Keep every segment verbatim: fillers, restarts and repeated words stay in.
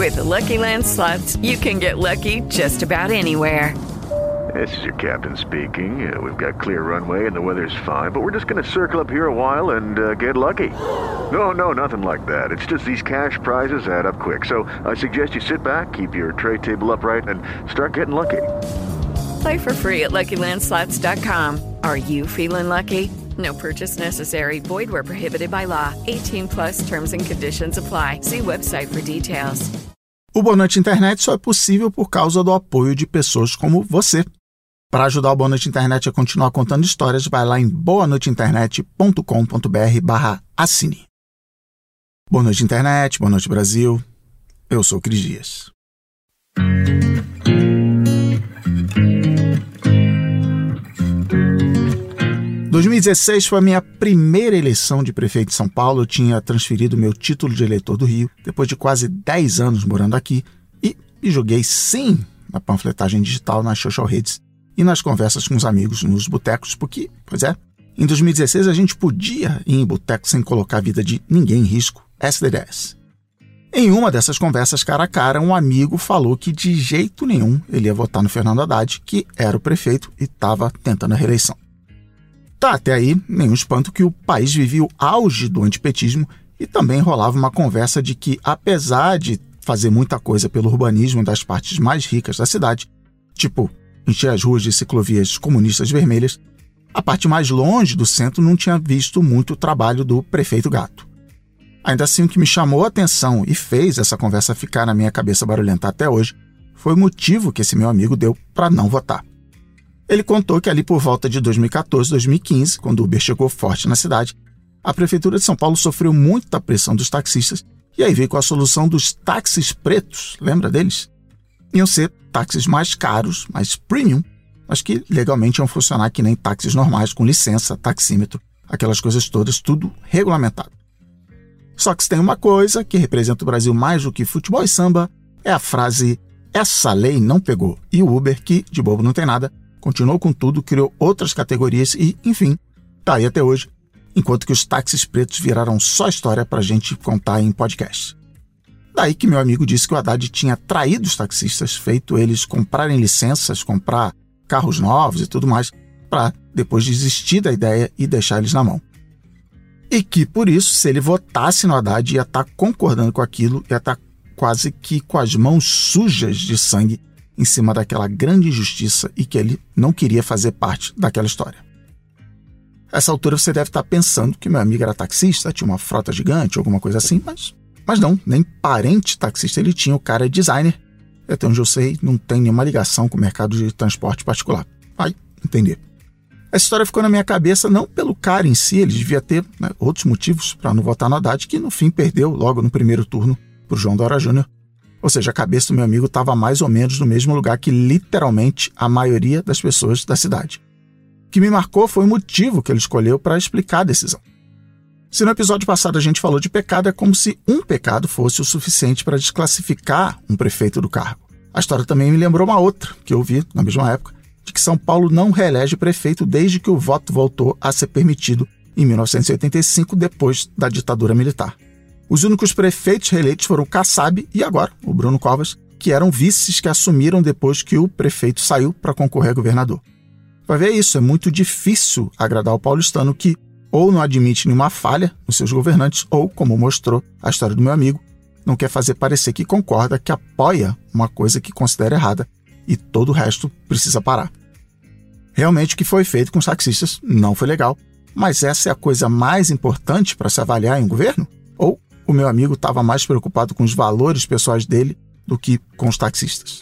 With the Lucky Land Slots, you can get lucky just about anywhere. This is your captain speaking. Uh, we've got clear runway and the weather's fine, but we're just going to circle up here a while and uh, get lucky. No, no, nothing like that. It's just these cash prizes add up quick. So I suggest you sit back, keep your tray table upright, and start getting lucky. Play for free at Lucky Land Slots dot com. Are you feeling lucky? No purchase necessary. Void where prohibited by law. eighteen plus terms and conditions apply. See website for details. O Boa Noite Internet só é possível por causa do apoio de pessoas como você. Para ajudar o Boa Noite Internet a continuar contando histórias, vai lá em boa noite internet ponto com ponto b r barra assine. Boa Noite Internet, Boa Noite Brasil. Eu sou o Cris Dias. dois mil e dezesseis foi a minha primeira eleição de prefeito de São Paulo. Eu tinha transferido meu título de eleitor do Rio, depois de quase dez anos morando aqui, e me joguei sim na panfletagem digital, nas social redes e nas conversas com os amigos nos botecos, porque, pois é, em dois mil e dezesseis a gente podia ir em boteco sem colocar a vida de ninguém em risco, S D dez. Em uma dessas conversas cara a cara, um amigo falou que de jeito nenhum ele ia votar no Fernando Haddad, que era o prefeito e estava tentando a reeleição. Tá, até aí, nenhum espanto que o país vivia o auge do antipetismo e também rolava uma conversa de que, apesar de fazer muita coisa pelo urbanismo das partes mais ricas da cidade, tipo encher as ruas de ciclovias comunistas vermelhas, a parte mais longe do centro não tinha visto muito trabalho do prefeito Gato. Ainda assim, o que me chamou a atenção e fez essa conversa ficar na minha cabeça barulhenta até hoje foi o motivo que esse meu amigo deu para não votar. Ele contou que ali por volta de dois mil e catorze, dois mil e quinze, quando o Uber chegou forte na cidade, a Prefeitura de São Paulo sofreu muita pressão dos taxistas e aí veio com a solução dos táxis pretos, lembra deles? Iam ser táxis mais caros, mais premium, mas que legalmente iam funcionar que nem táxis normais, com licença, taxímetro, aquelas coisas todas, tudo regulamentado. Só que se tem uma coisa que representa o Brasil mais do que futebol e samba, é a frase "essa lei não pegou", e o Uber, que de bobo não tem nada, continuou com tudo, criou outras categorias e, enfim, tá aí até hoje, enquanto que os táxis pretos viraram só história pra gente contar em podcast. Daí que meu amigo disse que o Haddad tinha traído os taxistas, feito eles comprarem licenças, comprar carros novos e tudo mais, para depois desistir da ideia e deixar eles na mão. E que, por isso, se ele votasse no Haddad, ia estar concordando com aquilo, ia estar quase que com as mãos sujas de sangue em cima daquela grande injustiça e que ele não queria fazer parte daquela história. Essa altura você deve estar pensando que meu amigo era taxista, tinha uma frota gigante, alguma coisa assim, mas, mas não, nem parente taxista ele tinha, o cara é designer, e até onde eu sei, não tem nenhuma ligação com o mercado de transporte particular. Vai entender. Essa história ficou na minha cabeça não pelo cara em si, ele devia ter, né, outros motivos para não votar no Haddad, que no fim perdeu logo no primeiro turno para o João Dória Júnior Ou seja, a cabeça do meu amigo estava mais ou menos no mesmo lugar que literalmente a maioria das pessoas da cidade. O que me marcou foi o motivo que ele escolheu para explicar a decisão. Se no episódio passado a gente falou de pecado, é como se um pecado fosse o suficiente para desclassificar um prefeito do cargo. A história também me lembrou uma outra, que eu vi na mesma época, de que São Paulo não reelege prefeito desde que o voto voltou a ser permitido em mil novecentos e oitenta e cinco, depois da ditadura militar. Os únicos prefeitos reeleitos foram o Kassab e agora o Bruno Covas, que eram vices que assumiram depois que o prefeito saiu para concorrer a governador. Vai ver isso, é muito difícil agradar o paulistano que ou não admite nenhuma falha nos seus governantes ou, como mostrou a história do meu amigo, não quer fazer parecer que concorda, que apoia uma coisa que considera errada e todo o resto precisa parar. Realmente o que foi feito com os taxistas não foi legal, mas essa é a coisa mais importante para se avaliar em um governo? Ou o meu amigo estava mais preocupado com os valores pessoais dele do que com os taxistas?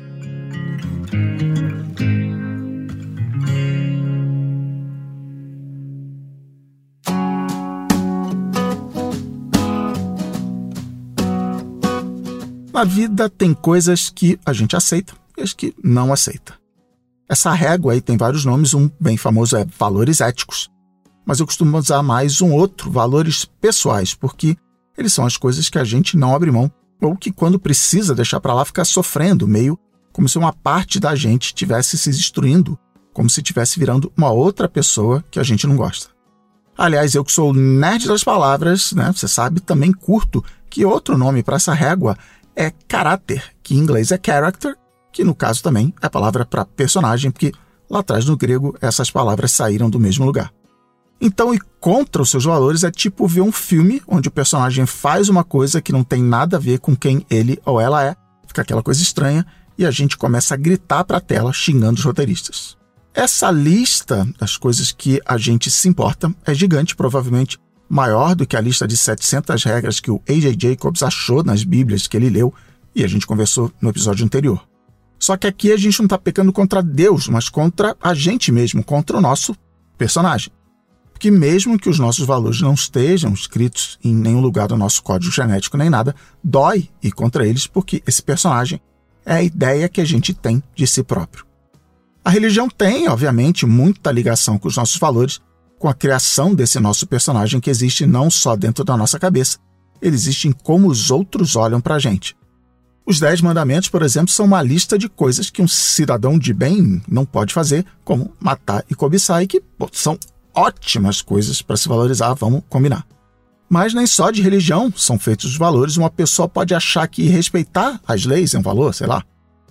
Na vida tem coisas que a gente aceita e as que não aceita. Essa régua aí tem vários nomes, um bem famoso é valores éticos, mas eu costumo usar mais um outro, valores pessoais, porque eles são as coisas que a gente não abre mão, ou que quando precisa deixar para lá fica sofrendo, meio como se uma parte da gente estivesse se destruindo, como se estivesse virando uma outra pessoa que a gente não gosta. Aliás, eu que sou o nerd das palavras, né, você sabe, também curto que outro nome para essa régua é caráter, que em inglês é character, que no caso também é a palavra para personagem, porque lá atrás no grego essas palavras saíram do mesmo lugar. Então, ir contra os seus valores é tipo ver um filme onde o personagem faz uma coisa que não tem nada a ver com quem ele ou ela é, fica aquela coisa estranha, e a gente começa a gritar para a tela xingando os roteiristas. Essa lista das coisas que a gente se importa é gigante, provavelmente maior do que a lista de setecentas regras que o A J Jacobs achou nas bíblias que ele leu e a gente conversou no episódio anterior. Só que aqui a gente não está pecando contra Deus, mas contra a gente mesmo, contra o nosso personagem. Porque mesmo que os nossos valores não estejam escritos em nenhum lugar do nosso código genético nem nada, dói ir contra eles porque esse personagem é a ideia que a gente tem de si próprio. A religião tem, obviamente, muita ligação com os nossos valores, com a criação desse nosso personagem que existe não só dentro da nossa cabeça, ele existe em como os outros olham para a gente. Os Dez Mandamentos, por exemplo, são uma lista de coisas que um cidadão de bem não pode fazer, como matar e cobiçar, e que pô, são ótimas coisas para se valorizar, vamos combinar. Mas nem só de religião são feitos os valores, uma pessoa pode achar que respeitar as leis é um valor, sei lá.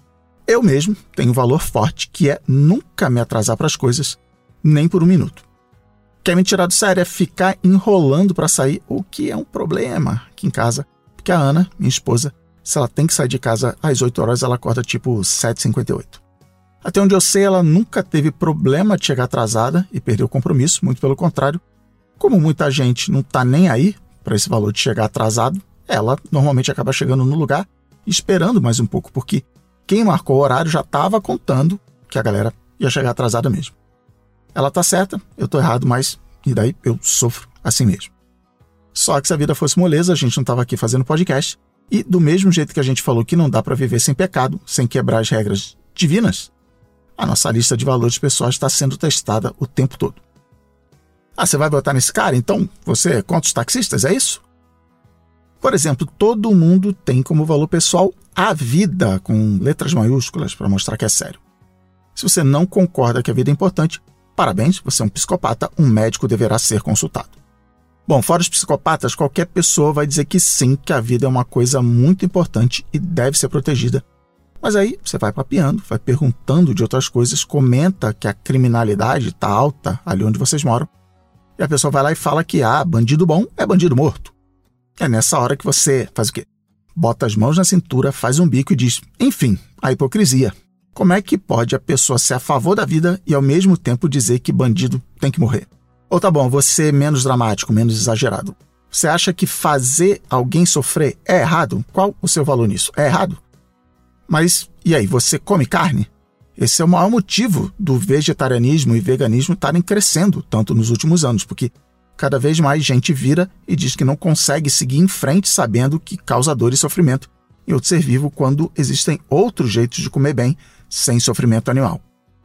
Eu mesmo tenho um valor forte, que é nunca me atrasar para as coisas, nem por um minuto. Quer me tirar do sério é ficar enrolando para sair, o que é um problema aqui em casa, porque a Ana, minha esposa, se ela tem que sair de casa às oito horas, ela acorda tipo sete e cinquenta e oito. Até onde eu sei, ela nunca teve problema de chegar atrasada e perder o compromisso, muito pelo contrário. Como muita gente não está nem aí para esse valor de chegar atrasado, ela normalmente acaba chegando no lugar e esperando mais um pouco, porque quem marcou o horário já estava contando que a galera ia chegar atrasada mesmo. Ela está certa, eu estou errado, mas e daí eu sofro assim mesmo. Só que se a vida fosse moleza, a gente não estava aqui fazendo podcast, e do mesmo jeito que a gente falou que não dá para viver sem pecado, sem quebrar as regras divinas, a nossa lista de valores pessoais está sendo testada o tempo todo. Ah, você vai votar nesse cara? Então você é contra os taxistas, é isso? Por exemplo, todo mundo tem como valor pessoal a vida, com letras maiúsculas, para mostrar que é sério. Se você não concorda que a vida é importante, parabéns, você é um psicopata, um médico deverá ser consultado. Bom, fora os psicopatas, qualquer pessoa vai dizer que sim, que a vida é uma coisa muito importante e deve ser protegida. Mas aí você vai papeando, vai perguntando de outras coisas, comenta que a criminalidade está alta ali onde vocês moram, e a pessoa vai lá e fala que ah, bandido bom é bandido morto. É nessa hora que você faz o quê? Bota as mãos na cintura, faz um bico e diz, enfim, a hipocrisia. Como é que pode a pessoa ser a favor da vida e ao mesmo tempo dizer que bandido tem que morrer? Ou tá bom, você menos dramático, menos exagerado. Você acha que fazer alguém sofrer é errado? Qual o seu valor nisso? É errado? Mas, e aí, você come carne? Esse é o maior motivo do vegetarianismo e veganismo estarem crescendo tanto nos últimos anos, porque cada vez mais gente vira e diz que não consegue seguir em frente sabendo que causa dor e sofrimento em outro ser vivo quando existem outros jeitos de comer bem sem sofrimento animal.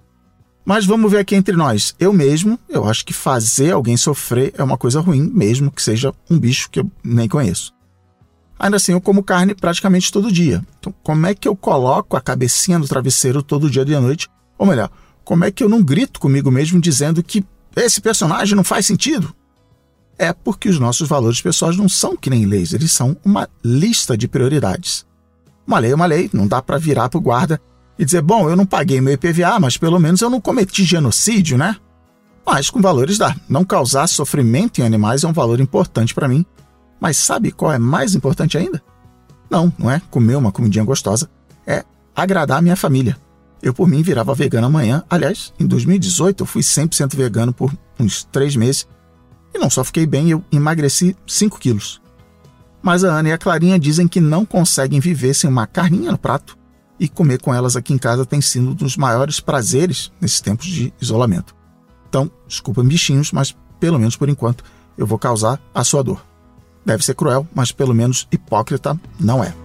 Mas vamos ver aqui entre nós. Eu mesmo, eu acho que fazer alguém sofrer é uma coisa ruim, mesmo que seja um bicho que eu nem conheço. Ainda assim, eu como carne praticamente todo dia. Então, como é que eu coloco a cabecinha no travesseiro todo dia de noite? Ou melhor, como é que eu não grito comigo mesmo dizendo que esse personagem não faz sentido? É porque os nossos valores pessoais não são que nem leis, eles são uma lista de prioridades. Uma lei é uma lei, não dá para virar para o guarda e dizer, bom, eu não paguei meu I P V A, mas pelo menos eu não cometi genocídio, né? Mas com valores dá. Não causar sofrimento em animais é um valor importante para mim. Mas sabe qual é mais importante ainda? Não, não é comer uma comidinha gostosa, é agradar a minha família. Eu, por mim, virava vegano amanhã. Aliás, em dois mil e dezoito eu fui cem por cento vegano por uns três meses. E não só fiquei bem, eu emagreci cinco quilos. Mas a Ana e a Clarinha dizem que não conseguem viver sem uma carninha no prato, e comer com elas aqui em casa tem sido um dos maiores prazeres nesses tempos de isolamento. Então, desculpa bichinhos, mas pelo menos por enquanto eu vou causar a sua dor. Deve ser cruel, mas pelo menos hipócrita não é.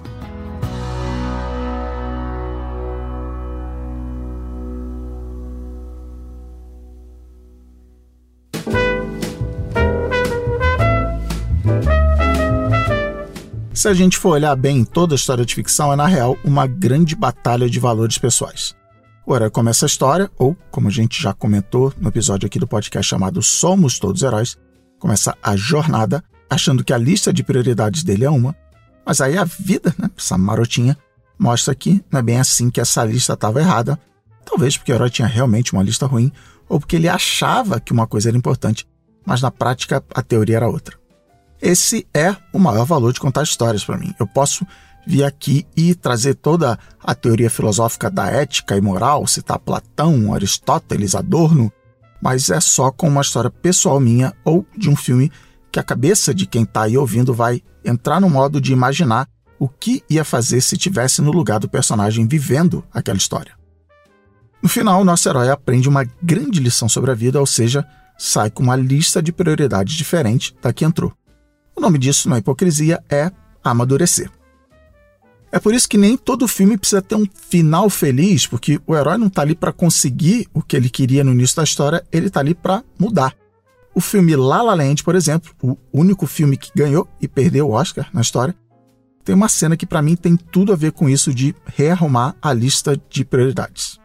Se a gente for olhar bem toda a história de ficção, é na real uma grande batalha de valores pessoais. O herói começa a história, ou, como a gente já comentou no episódio aqui do podcast chamado Somos Todos Heróis, começa a jornada achando que a lista de prioridades dele é uma, Mas aí a vida, né, essa marotinha, mostra que não é bem assim, que essa lista estava errada. Talvez porque o herói tinha realmente uma lista ruim, ou porque ele achava que uma coisa era importante, mas na prática a teoria era outra. Esse é o maior valor de contar histórias para mim. Eu posso vir aqui e trazer toda a teoria filosófica da ética e moral, citar Platão, Aristóteles, Adorno, mas é só com uma história pessoal minha ou de um filme que a cabeça de quem está aí ouvindo vai entrar no modo de imaginar o que ia fazer se estivesse no lugar do personagem vivendo aquela história. No final, nosso herói aprende uma grande lição sobre a vida, ou seja, sai com uma lista de prioridades diferente da que entrou. O nome disso, na hipocrisia, é amadurecer. É por isso que nem todo filme precisa ter um final feliz, porque o herói não está ali para conseguir o que ele queria no início da história, ele está ali para mudar. O filme La La Land, por exemplo, o único filme que ganhou e perdeu o Oscar na história, tem uma cena que para mim tem tudo a ver com isso de rearrumar a lista de prioridades.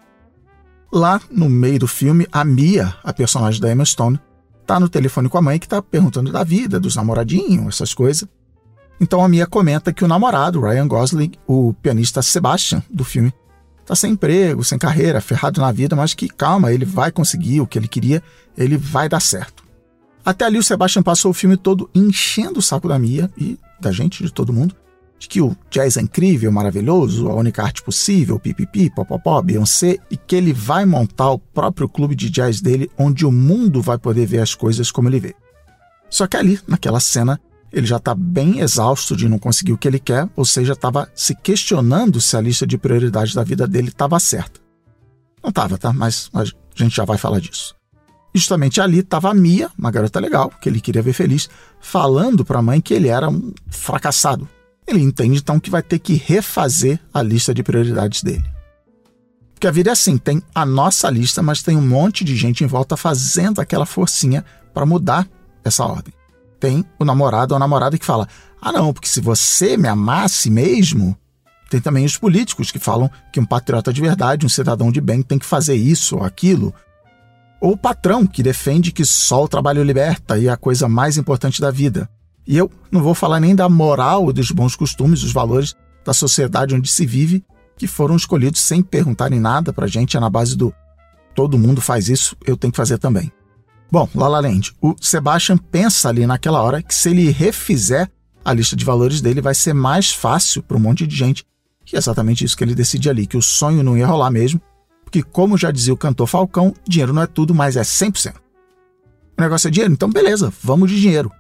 Lá no meio do filme, a Mia, a personagem da Emma Stone, está no telefone com a mãe que está perguntando da vida, dos namoradinhos, essas coisas. Então a Mia comenta que o namorado, Ryan Gosling, o pianista Sebastian do filme, está sem emprego, sem carreira, ferrado na vida, mas que calma, ele vai conseguir o que ele queria, ele vai dar certo. Até ali o Sebastian passou o filme todo enchendo o saco da Mia e da gente, de todo mundo, de que o jazz é incrível, maravilhoso, a única arte possível, pipipi, popopó, Beyoncé, e que ele vai montar o próprio clube de jazz dele, onde o mundo vai poder ver as coisas como ele vê. Só que ali, naquela cena, ele já está bem exausto de não conseguir o que ele quer, ou seja, estava se questionando se a lista de prioridades da vida dele estava certa. Não estava, tá? Mas a gente já vai falar disso. Justamente ali estava a Mia, uma garota legal, que ele queria ver feliz, falando para a mãe que ele era um fracassado. Ele entende então que vai ter que refazer a lista de prioridades dele. Porque a vida é assim, tem a nossa lista, mas tem um monte de gente em volta fazendo aquela forcinha para mudar essa ordem. Tem o namorado ou a namorada que fala, ah não, porque se você me amasse mesmo... Tem também os políticos que falam que um patriota de verdade, um cidadão de bem tem que fazer isso ou aquilo. Ou o patrão que defende que só o trabalho liberta e é a coisa mais importante da vida. E eu não vou falar nem da moral, dos bons costumes, dos valores da sociedade onde se vive, que foram escolhidos sem perguntarem nada pra gente, é na base do todo mundo faz isso, eu tenho que fazer também. Bom, La La Land, o Sebastian pensa ali naquela hora que se ele refizer a lista de valores dele vai ser mais fácil para um monte de gente, que é exatamente isso que ele decide ali, que o sonho não ia rolar mesmo, porque como já dizia o cantor Falcão, dinheiro não é tudo, mas é cem por cento. O negócio é dinheiro, então beleza, vamos de dinheiro.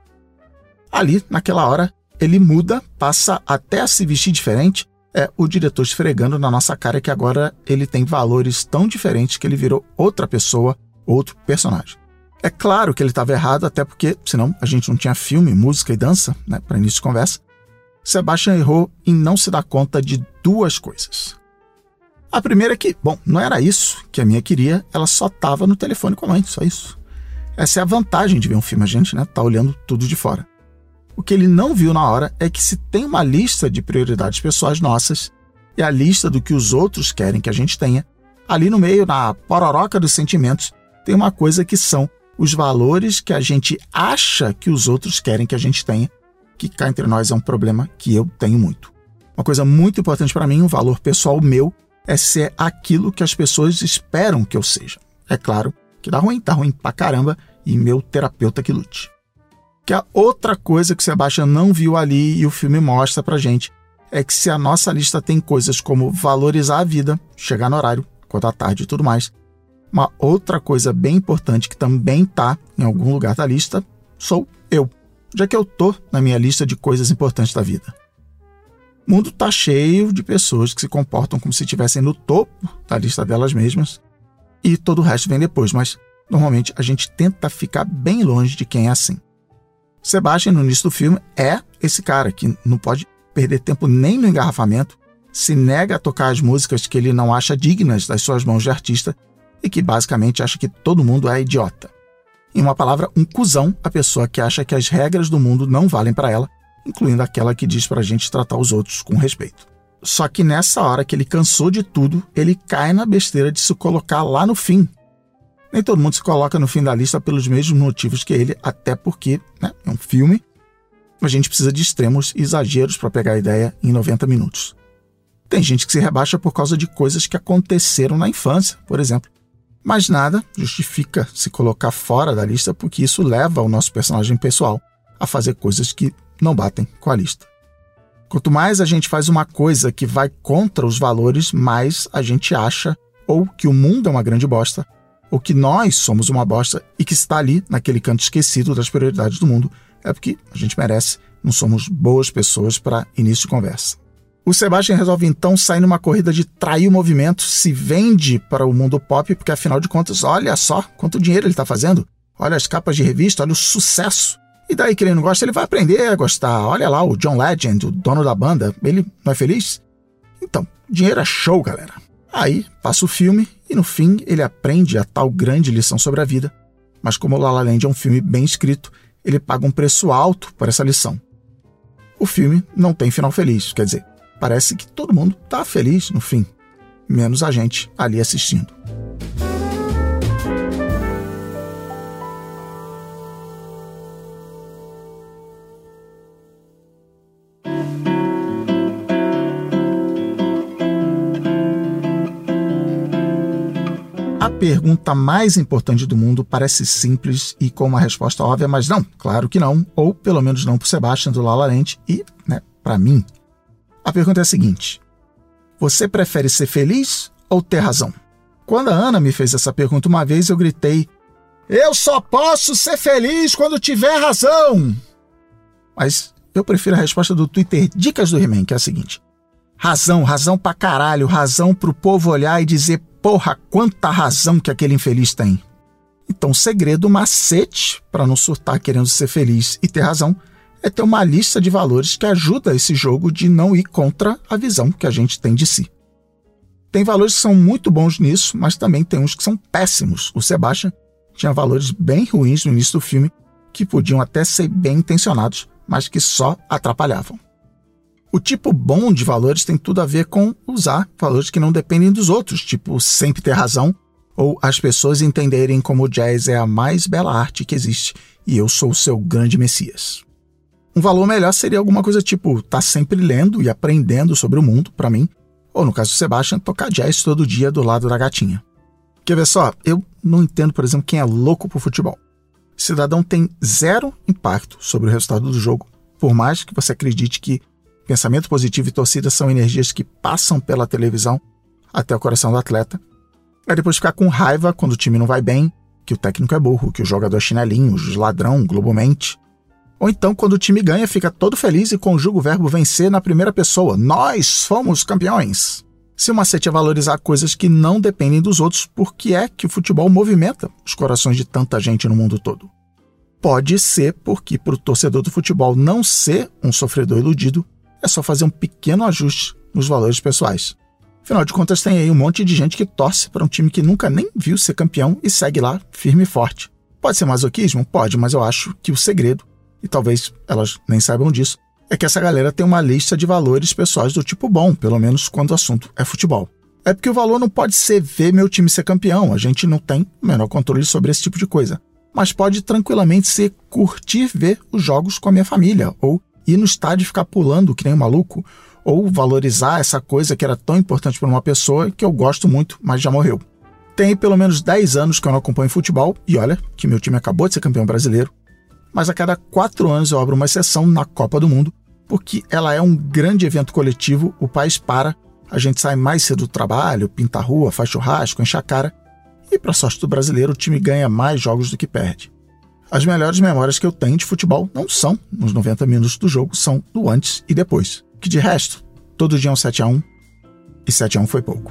Ali, naquela hora, ele muda, passa até a se vestir diferente, é o diretor esfregando na nossa cara que agora ele tem valores tão diferentes que ele virou outra pessoa, outro personagem. É claro que ele estava errado, até porque, senão, a gente não tinha filme, música e dança, né, para início de conversa. Sebastian errou em não se dar conta de duas coisas. A primeira é que, bom, não era isso que a minha queria, ela só estava no telefone com a mãe, só isso. Essa é a vantagem de ver um filme, a gente, né, tá olhando tudo de fora. O que ele não viu na hora é que se tem uma lista de prioridades pessoais nossas e a lista do que os outros querem que a gente tenha, ali no meio, na pororoca dos sentimentos, tem uma coisa que são os valores que a gente acha que os outros querem que a gente tenha, que cá entre nós é um problema que eu tenho muito. Uma coisa muito importante para mim, um valor pessoal meu, é ser aquilo que as pessoas esperam que eu seja. É claro que dá ruim, dá ruim pra caramba, e meu terapeuta que lute. Que a outra coisa que o Sebastian não viu ali e o filme mostra pra gente é que se a nossa lista tem coisas como valorizar a vida, chegar no horário, acordar tarde e tudo mais, uma outra coisa bem importante que também tá em algum lugar da lista sou eu, já que eu tô na minha lista de coisas importantes da vida. O mundo tá cheio de pessoas que se comportam como se estivessem no topo da lista delas mesmas e todo o resto vem depois, mas normalmente a gente tenta ficar bem longe de quem é assim. Sebastian, no início do filme, é esse cara que não pode perder tempo nem no engarrafamento, se nega a tocar as músicas que ele não acha dignas das suas mãos de artista e que basicamente acha que todo mundo é idiota. Em uma palavra, um cuzão, a pessoa que acha que as regras do mundo não valem para ela, incluindo aquela que diz pra gente tratar os outros com respeito. Só que nessa hora que ele cansou de tudo, ele cai na besteira de se colocar lá no fim. Nem todo mundo se coloca no fim da lista pelos mesmos motivos que ele, até porque, né, é um filme. a gente precisa de extremos e exageros para pegar a ideia em noventa minutos. Tem gente que se rebaixa por causa de coisas que aconteceram na infância, por exemplo. Mas nada justifica se colocar fora da lista, porque isso leva o nosso personagem pessoal a fazer coisas que não batem com a lista. Quanto mais a gente faz uma coisa que vai contra os valores, mais a gente acha ou que o mundo é uma grande bosta, ou que nós somos uma bosta e que está ali naquele canto esquecido das prioridades do mundo, é porque a gente merece, não somos boas pessoas para início de conversa. O Sebastian resolve então sair numa corrida de trair o movimento, se vende para o mundo pop, porque afinal de contas, olha só quanto dinheiro ele está fazendo, olha as capas de revista, olha o sucesso. E daí que ele não gosta, ele vai aprender a gostar. Olha lá, o John Legend, o dono da banda, ele não é feliz? Então, dinheiro é show, galera. Aí passa o filme e no fim ele aprende a tal grande lição sobre a vida, mas como La La Land é um filme bem escrito, ele paga um preço alto por essa lição. O filme não tem final feliz, quer dizer, parece que todo mundo está feliz no fim, menos a gente ali assistindo. A pergunta mais importante do mundo parece simples e com uma resposta óbvia, mas não, claro que não, ou pelo menos não para o Sebastian do La La Land e, né, para mim. A pergunta é a seguinte: você prefere ser feliz ou ter razão? Quando a Ana me fez essa pergunta uma vez, eu gritei: eu só posso ser feliz quando tiver razão! Mas eu prefiro a resposta do Twitter Dicas do He-Man, que é a seguinte: razão, razão pra caralho, razão pro povo olhar e dizer: porra, quanta razão que aquele infeliz tem. Então o segredo, o macete para não surtar querendo ser feliz e ter razão, é ter uma lista de valores que ajuda esse jogo de não ir contra a visão que a gente tem de si. Tem valores que são muito bons nisso, mas também tem uns que são péssimos. O Sebastian tinha valores bem ruins no início do filme, que podiam até ser bem intencionados, mas que só atrapalhavam. O tipo bom de valores tem tudo a ver com usar valores que não dependem dos outros, tipo sempre ter razão, ou as pessoas entenderem como o jazz é a mais bela arte que existe e eu sou o seu grande messias. Um valor melhor seria alguma coisa tipo estar tá sempre lendo e aprendendo sobre o mundo, para mim, ou no caso do Sebastian, tocar jazz todo dia do lado da gatinha. Quer ver só? Eu não entendo, por exemplo, quem é louco por futebol. Cidadão tem zero impacto sobre o resultado do jogo, por mais que você acredite que pensamento positivo e torcida são energias que passam pela televisão até o coração do atleta. Aí depois ficar com raiva quando o time não vai bem, que o técnico é burro, que o jogador é chinelinho, o ladrão, globalmente. Ou então, quando o time ganha, fica todo feliz e conjuga o verbo vencer na primeira pessoa. Nós fomos campeões! Se o macete é valorizar coisas que não dependem dos outros, por que é que o futebol movimenta os corações de tanta gente no mundo todo? Pode ser porque, para o torcedor do futebol não ser um sofredor iludido, é só fazer um pequeno ajuste nos valores pessoais. Afinal de contas, tem aí um monte de gente que torce para um time que nunca nem viu ser campeão e segue lá firme e forte. Pode ser masoquismo? Pode, mas eu acho que o segredo, e talvez elas nem saibam disso, é que essa galera tem uma lista de valores pessoais do tipo bom, pelo menos quando o assunto é futebol. É porque o valor não pode ser ver meu time ser campeão, a gente não tem o menor controle sobre esse tipo de coisa. Mas pode tranquilamente ser curtir ver os jogos com a minha família, ou ir no estádio e ficar pulando que nem um maluco, ou valorizar essa coisa que era tão importante para uma pessoa que eu gosto muito, mas já morreu. Tem pelo menos dez anos que eu não acompanho futebol, e olha que meu time acabou de ser campeão brasileiro, mas a cada quatro anos eu abro uma exceção na Copa do Mundo, porque ela é um grande evento coletivo, o país para, a gente sai mais cedo do trabalho, pinta a rua, faz churrasco, enche a cara, e para sorte do brasileiro o time ganha mais jogos do que perde. As melhores memórias que eu tenho de futebol não são nos noventa minutos do jogo, são do antes e depois. Que de resto, todo dia é um sete a um, e sete a um foi pouco.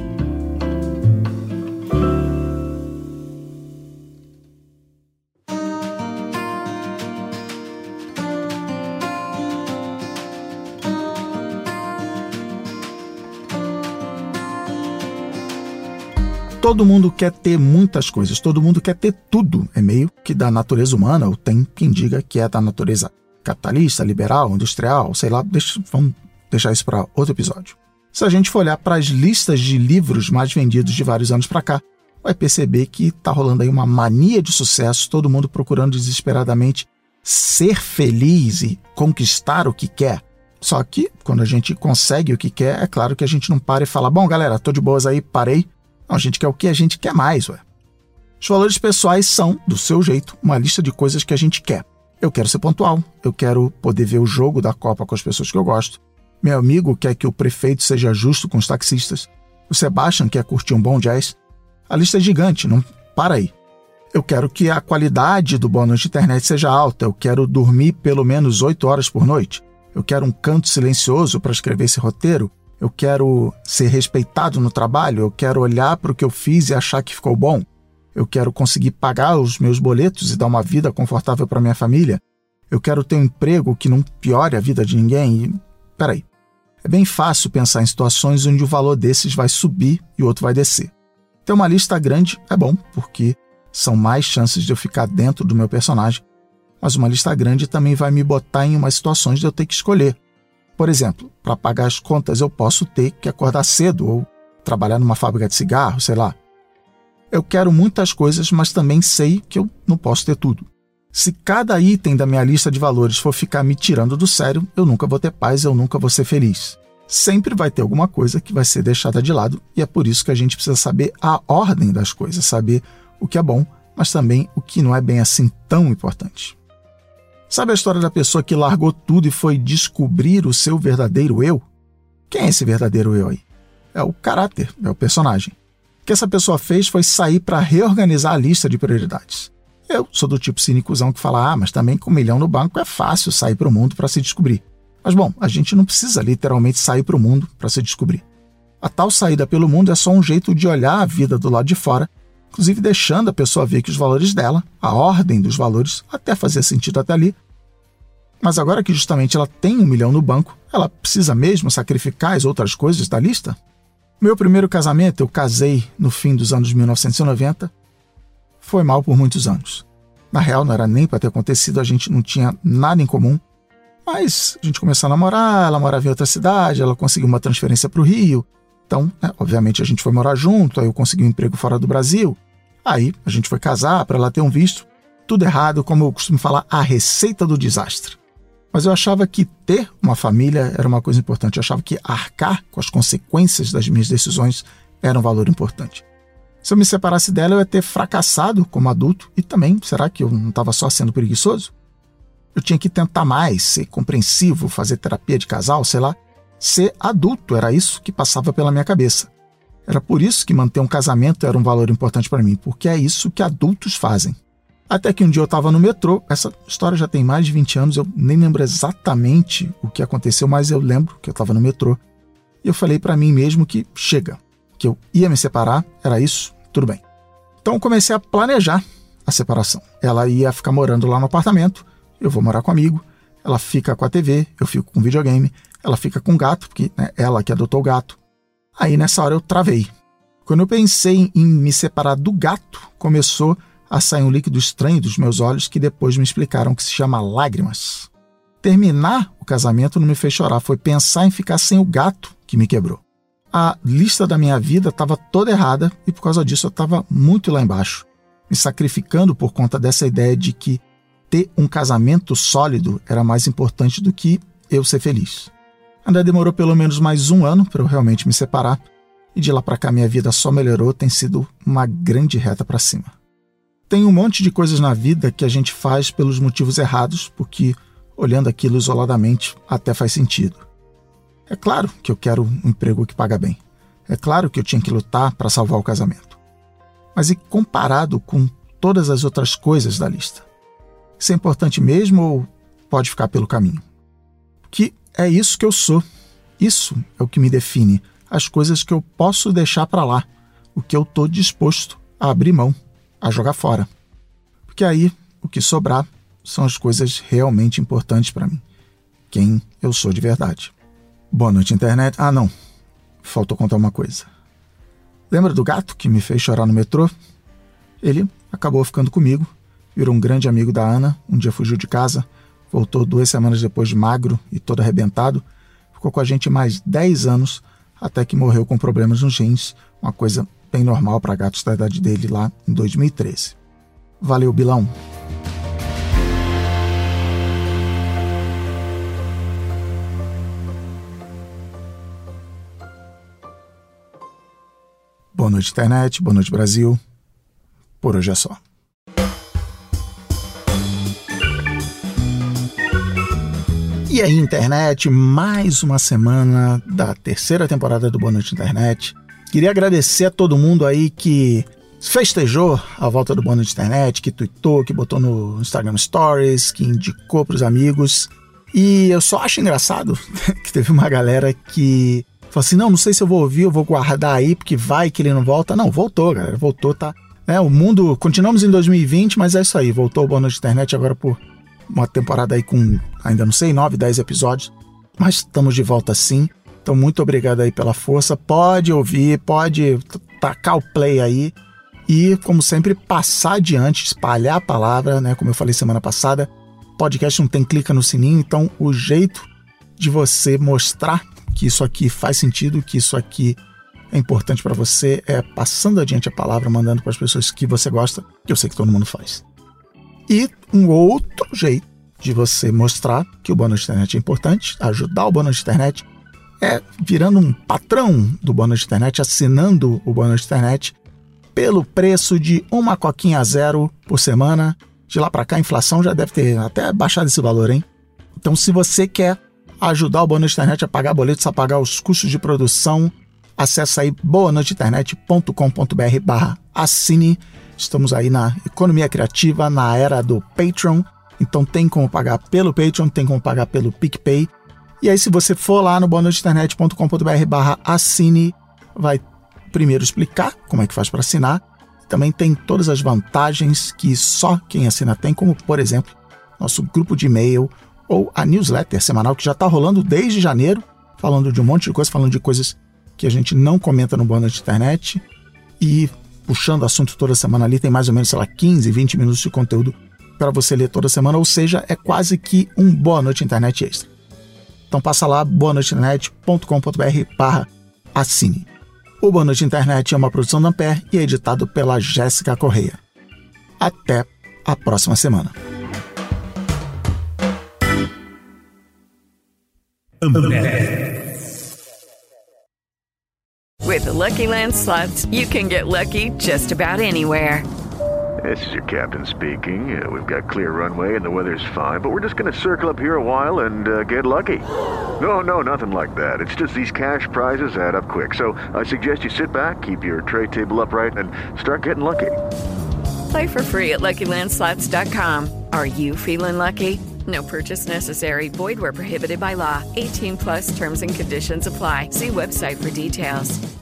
Todo mundo quer ter muitas coisas, todo mundo quer ter tudo. É meio que da natureza humana, ou tem quem diga que é da natureza capitalista, liberal, industrial, sei lá, deixa, vamos deixar isso para outro episódio. Se a gente for olhar para as listas de livros mais vendidos de vários anos para cá, vai perceber que está rolando aí uma mania de sucesso, todo mundo procurando desesperadamente ser feliz e conquistar o que quer. Só que, quando a gente consegue o que quer, é claro que a gente não para e fala, bom, galera, tô de boas aí, parei. Não, a gente quer o que a gente quer mais, ué. Os valores pessoais são, do seu jeito, uma lista de coisas que a gente quer. Eu quero ser pontual, eu quero poder ver o jogo da Copa com as pessoas que eu gosto. Meu amigo quer que o prefeito seja justo com os taxistas. O Sebastian quer curtir um bom jazz. A lista é gigante, não para aí. Eu quero que a qualidade do Boa Noite Internet seja alta. Eu quero dormir pelo menos oito horas por noite. Eu quero um canto silencioso para escrever esse roteiro. Eu quero ser respeitado no trabalho. Eu quero olhar para o que eu fiz e achar que ficou bom. Eu quero conseguir pagar os meus boletos e dar uma vida confortável para minha família. Eu quero ter um emprego que não piore a vida de ninguém. E, peraí, é bem fácil pensar em situações onde o valor desses vai subir e o outro vai descer. Ter uma lista grande é bom, porque são mais chances de eu ficar dentro do meu personagem. Mas uma lista grande também vai me botar em umas situações de eu ter que escolher. Por exemplo, para pagar as contas eu posso ter que acordar cedo ou trabalhar numa fábrica de cigarro, sei lá. Eu quero muitas coisas, mas também sei que eu não posso ter tudo. Se cada item da minha lista de valores for ficar me tirando do sério, eu nunca vou ter paz, eu nunca vou ser feliz. Sempre vai ter alguma coisa que vai ser deixada de lado e é por isso que a gente precisa saber a ordem das coisas, saber o que é bom, mas também o que não é bem assim tão importante. Sabe a história da pessoa que largou tudo e foi descobrir o seu verdadeiro eu? Quem é esse verdadeiro eu aí? É o caráter, é o personagem. O que essa pessoa fez foi sair para reorganizar a lista de prioridades. Eu sou do tipo cínicozão que fala, ah, mas também com um milhão no banco é fácil sair para o mundo para se descobrir. Mas bom, a gente não precisa literalmente sair para o mundo para se descobrir. A tal saída pelo mundo é só um jeito de olhar a vida do lado de fora, inclusive deixando a pessoa ver que os valores dela, a ordem dos valores, até fazia sentido até ali. Mas agora que justamente ela tem um milhão no banco, ela precisa mesmo sacrificar as outras coisas da lista? Meu primeiro casamento, eu casei no fim dos anos mil novecentos e noventa, foi mal por muitos anos. Na real, não era nem para ter acontecido, a gente não tinha nada em comum. Mas a gente começou a namorar, ela morava em outra cidade, ela conseguiu uma transferência para o Rio. Então, né, obviamente, a gente foi morar junto, aí eu consegui um emprego fora do Brasil. Aí a gente foi casar para ela ter um visto. Tudo errado, como eu costumo falar, a receita do desastre. Mas eu achava que ter uma família era uma coisa importante. Eu achava que arcar com as consequências das minhas decisões era um valor importante. Se eu me separasse dela, eu ia ter fracassado como adulto. E também, será que eu não estava só sendo preguiçoso? Eu tinha que tentar mais, ser compreensivo, fazer terapia de casal, sei lá. Ser adulto, era isso que passava pela minha cabeça. Era por isso que manter um casamento era um valor importante para mim, porque é isso que adultos fazem. Até que um dia eu estava no metrô, essa história já tem mais de vinte anos, eu nem lembro exatamente o que aconteceu, mas eu lembro que eu estava no metrô. E eu falei para mim mesmo que chega, que eu ia me separar, era isso, tudo bem. Então eu comecei a planejar a separação. Ela ia ficar morando lá no apartamento, eu vou morar com um amigo, ela fica com a T V, eu fico com videogame, ela fica com o gato, porque né, ela que adotou o gato. Aí nessa hora eu travei. Quando eu pensei em me separar do gato, começou a sair um líquido estranho dos meus olhos que depois me explicaram que se chama lágrimas. Terminar o casamento não me fez chorar, foi pensar em ficar sem o gato que me quebrou. A lista da minha vida estava toda errada e por causa disso eu estava muito lá embaixo, me sacrificando por conta dessa ideia de que ter um casamento sólido era mais importante do que eu ser feliz. Ainda demorou pelo menos mais um ano para eu realmente me separar e de lá para cá minha vida só melhorou, tem sido uma grande reta para cima. Tem um monte de coisas na vida que a gente faz pelos motivos errados, porque olhando aquilo isoladamente até faz sentido. É claro que eu quero um emprego que paga bem. É claro que eu tinha que lutar para salvar o casamento. Mas e comparado com todas as outras coisas da lista? Isso é importante mesmo ou pode ficar pelo caminho? Que é isso que eu sou. Isso é o que me define. As coisas que eu posso deixar para lá. O que eu estou disposto a abrir mão, a jogar fora. Porque aí, o que sobrar são as coisas realmente importantes para mim. Quem eu sou de verdade. Boa noite, internet. Ah, não. Faltou contar uma coisa. Lembra do gato que me fez chorar no metrô? Ele acabou ficando comigo, virou um grande amigo da Ana, um dia fugiu de casa, voltou duas semanas depois magro e todo arrebentado, ficou com a gente mais dez anos, até que morreu com problemas nos rins, uma coisa bem normal para gatos da idade dele lá em dois mil e treze. Valeu, Bilão! Boa noite, internet. Boa noite, Brasil. Por hoje é só. E aí, internet, mais uma semana da terceira temporada do Boa Noite Internet. Queria agradecer a todo mundo aí que festejou a volta do Boa Noite Internet, que tweetou, que botou no Instagram Stories, que indicou para os amigos. E eu só acho engraçado que teve uma galera que falou assim, não, não sei se eu vou ouvir, eu vou guardar aí, porque vai que ele não volta. Não, voltou, galera, voltou, tá? É, o mundo, continuamos em dois mil e vinte, mas é isso aí, voltou o Boa Noite Internet agora por uma temporada aí com, ainda não sei, nove, dez episódios, mas estamos de volta sim. Então muito obrigado aí pela força, pode ouvir, pode tacar o play aí e, como sempre, passar adiante, espalhar a palavra, né? Como eu falei semana passada, podcast não tem clica no sininho, então o jeito de você mostrar que isso aqui faz sentido, que isso aqui é importante para você é passando adiante a palavra, mandando para as pessoas que você gosta, que eu sei que todo mundo faz. E um outro jeito de você mostrar que o Boa Noite Internet é importante, ajudar o Boa Noite Internet, é virando um patrão do Boa Noite Internet, assinando o Boa Noite Internet pelo preço de uma coquinha a zero por semana. De lá para cá a inflação já deve ter até baixado esse valor, hein? Então, se você quer ajudar o Boa Noite Internet a pagar boletos, a pagar os custos de produção, acessa aí boa noite internet ponto com ponto b r barra assine. Estamos aí na economia criativa, na era do Patreon, então tem como pagar pelo Patreon, tem como pagar pelo PicPay. E aí, se você for lá no boa noite internet ponto com ponto b r barra assine, vai primeiro explicar como é que faz para assinar. Também tem todas as vantagens que só quem assina tem, como, por exemplo, nosso grupo de e-mail ou a newsletter semanal que já está rolando desde janeiro, falando de um monte de coisa, falando de coisas que a gente não comenta no Boa Noite Internet e puxando assunto toda semana ali, tem mais ou menos, sei lá, quinze, vinte minutos de conteúdo para você ler toda semana, ou seja, é quase que um Boa Noite Internet extra. Então passa lá, boa noite internet ponto com ponto b r barra assine. O Boa Noite Internet é uma produção da Ampere e é editado pela Jéssica Correia. Até a próxima semana. Ampere. With the Lucky Land Slots, you can get lucky just about anywhere. This is your captain speaking. Uh, we've got clear runway and the weather's fine, but we're just going to circle up here a while and uh, get lucky. No, no, nothing like that. It's just these cash prizes add up quick. So I suggest you sit back, keep your tray table upright, and start getting lucky. Play for free at lucky land slots dot com. Are you feeling lucky? No purchase necessary. Void where prohibited by law. eighteen plus terms and conditions apply. See website for details.